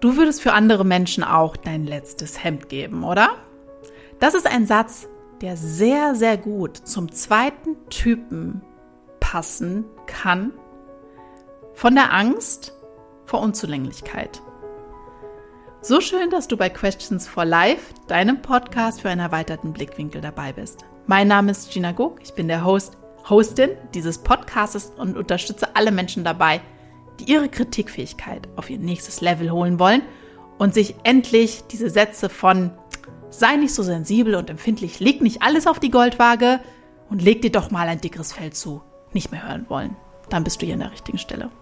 Du würdest für andere Menschen auch dein letztes Hemd geben, oder? Das ist ein Satz, der sehr, sehr gut zum zweiten Typen passen kann, von der Angst vor Unzulänglichkeit. So schön, dass du bei Questions for Life, deinem Podcast für einen erweiterten Blickwinkel, dabei bist. Mein Name ist Gina Guk, ich bin der Hostin dieses Podcasts und unterstütze alle Menschen dabei, die ihre Kritikfähigkeit auf ihr nächstes Level holen wollen und sich endlich diese Sätze von sei nicht so sensibel und empfindlich, leg nicht alles auf die Goldwaage und leg dir doch mal ein dickeres Fell zu, nicht mehr hören wollen. Dann bist du hier an der richtigen Stelle.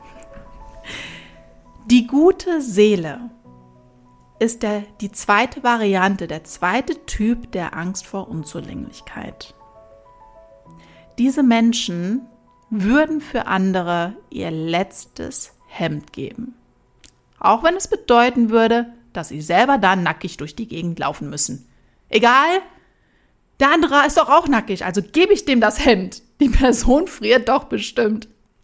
Die gute Seele ist die zweite Variante, der zweite Typ der Angst vor Unzulänglichkeit. Diese Menschen würden für andere ihr letztes Hemd geben. Auch wenn es bedeuten würde, dass sie selber dann nackig durch die Gegend laufen müssen. Egal, der andere ist doch auch nackig, also gebe ich dem das Hemd. Die Person friert doch bestimmt.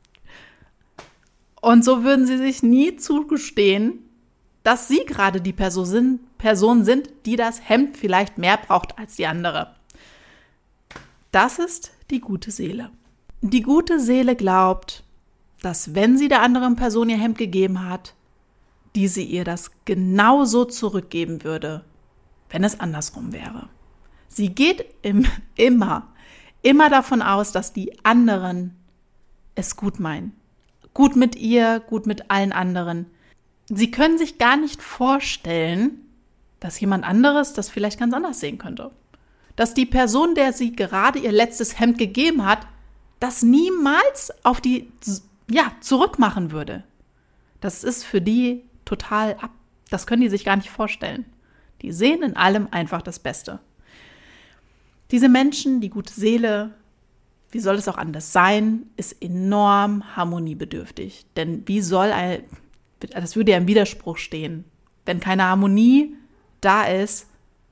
Und so würden sie sich nie zugestehen, dass sie gerade die Person sind, die das Hemd vielleicht mehr braucht als die andere. Das ist die gute Seele. Die gute Seele glaubt, dass wenn sie der anderen Person ihr Hemd gegeben hat, diese ihr das genauso zurückgeben würde, wenn es andersrum wäre. Sie geht immer davon aus, dass die anderen es gut meinen. Gut mit ihr, gut mit allen anderen. Sie können sich gar nicht vorstellen, dass jemand anderes das vielleicht ganz anders sehen könnte. Dass die Person, der sie gerade ihr letztes Hemd gegeben hat, das niemals auf die zurückmachen würde. Das ist für die total ab. Das können die sich gar nicht vorstellen. Die sehen in allem einfach das Beste. Diese Menschen, die gute Seele, wie soll es auch anders sein, ist enorm harmoniebedürftig. Denn das würde ja im Widerspruch stehen. Wenn keine Harmonie da ist,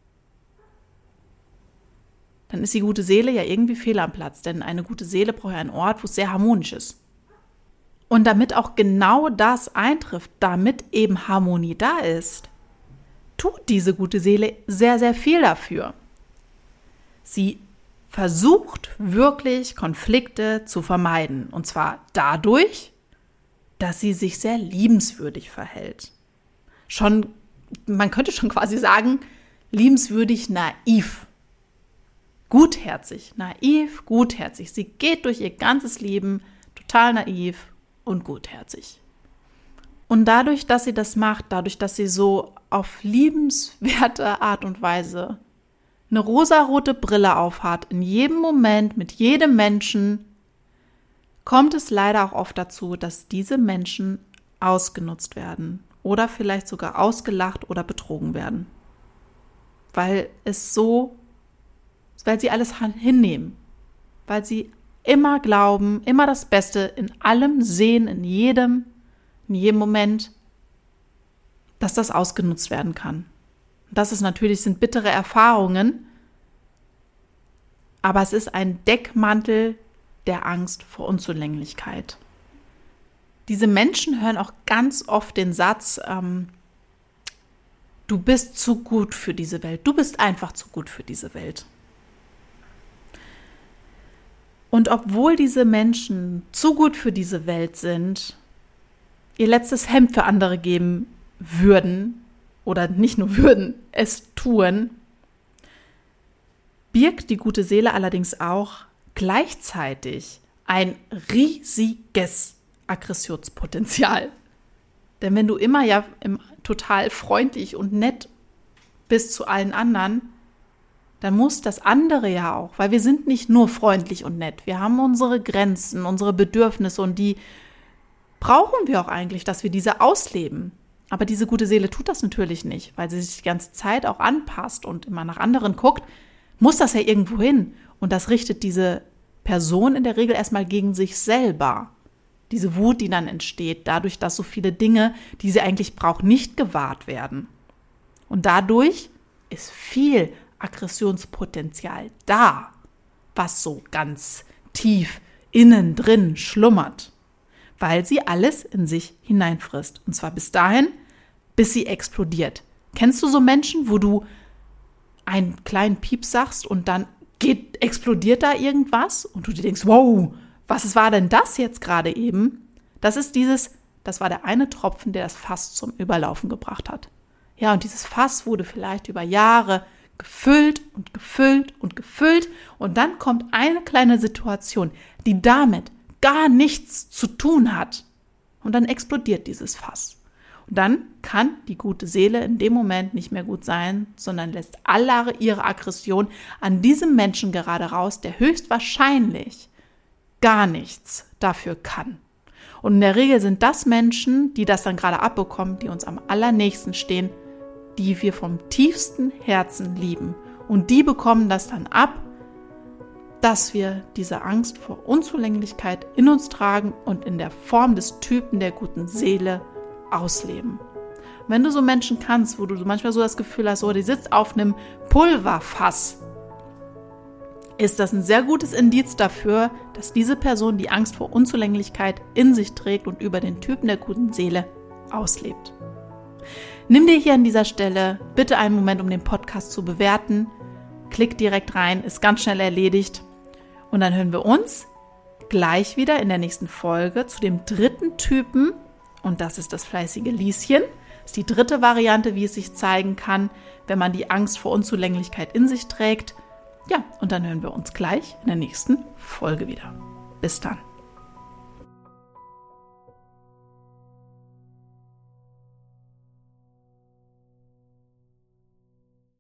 dann ist die gute Seele ja irgendwie fehl am Platz. Denn eine gute Seele braucht ja einen Ort, wo es sehr harmonisch ist. Und damit auch genau das eintrifft, damit eben Harmonie da ist, tut diese gute Seele sehr, sehr viel dafür. Sie versucht wirklich, Konflikte zu vermeiden. Und zwar dadurch, dass sie sich sehr liebenswürdig verhält. Man könnte schon quasi sagen, liebenswürdig naiv. Gutherzig, naiv, gutherzig. Sie geht durch ihr ganzes Leben total naiv und gutherzig. Und dadurch, dass sie das macht, dadurch, dass sie so auf liebenswerte Art und Weise eine rosarote Brille aufhat, in jedem Moment, mit jedem Menschen, kommt es leider auch oft dazu, dass diese Menschen ausgenutzt werden oder vielleicht sogar ausgelacht oder betrogen werden. Weil sie alles hinnehmen, weil sie immer glauben, immer das Beste in allem sehen, in jedem Moment, dass das ausgenutzt werden kann. Sind bittere Erfahrungen, aber es ist ein Deckmantel der Angst vor Unzulänglichkeit. Diese Menschen hören auch ganz oft den Satz, du bist zu gut für diese Welt, du bist einfach zu gut für diese Welt. Und obwohl diese Menschen zu gut für diese Welt sind, ihr letztes Hemd für andere geben würden, oder nicht nur würden, es tun, birgt die gute Seele allerdings auch gleichzeitig ein riesiges Aggressionspotenzial. Denn wenn du immer total freundlich und nett bist zu allen anderen, dann muss das andere ja auch, weil wir sind nicht nur freundlich und nett. Wir haben unsere Grenzen, unsere Bedürfnisse und die brauchen wir auch eigentlich, dass wir diese ausleben. Aber diese gute Seele tut das natürlich nicht, weil sie sich die ganze Zeit auch anpasst und immer nach anderen guckt, muss das ja irgendwo hin. Und das richtet diese Person in der Regel erstmal gegen sich selber. Diese Wut, die dann entsteht, dadurch, dass so viele Dinge, die sie eigentlich braucht, nicht gewahrt werden. Und dadurch ist viel Aggressionspotenzial da, was so ganz tief innen drin schlummert, weil sie alles in sich hineinfrisst. Und zwar bis dahin, bis sie explodiert. Kennst du so Menschen, wo du einen kleinen Piep sagst und dann explodiert da irgendwas und du dir denkst, wow, was war denn das jetzt gerade eben? Das war der eine Tropfen, der das Fass zum Überlaufen gebracht hat. Ja, und dieses Fass wurde vielleicht über Jahre gefüllt und gefüllt und gefüllt und dann kommt eine kleine Situation, die damit gar nichts zu tun hat und dann explodiert dieses Fass. Und dann kann die gute Seele in dem Moment nicht mehr gut sein, sondern lässt alle ihre Aggression an diesem Menschen gerade raus, der höchstwahrscheinlich gar nichts dafür kann. Und in der Regel sind das Menschen, die das dann gerade abbekommen, die uns am allernächsten stehen, die wir vom tiefsten Herzen lieben. Und die bekommen das dann ab, dass wir diese Angst vor Unzulänglichkeit in uns tragen und in der Form des Typen der guten Seele ausleben. Wenn du so Menschen kannst, wo du manchmal so das Gefühl hast, die sitzt auf einem Pulverfass, ist das ein sehr gutes Indiz dafür, dass diese Person die Angst vor Unzulänglichkeit in sich trägt und über den Typen der guten Seele auslebt. Nimm dir hier an dieser Stelle bitte einen Moment, um den Podcast zu bewerten. Klick direkt rein, ist ganz schnell erledigt. Und dann hören wir uns gleich wieder in der nächsten Folge zu dem dritten Typen. Und das ist das fleißige Lieschen. Das ist die dritte Variante, wie es sich zeigen kann, wenn man die Angst vor Unzulänglichkeit in sich trägt. Ja, und dann hören wir uns gleich in der nächsten Folge wieder. Bis dann.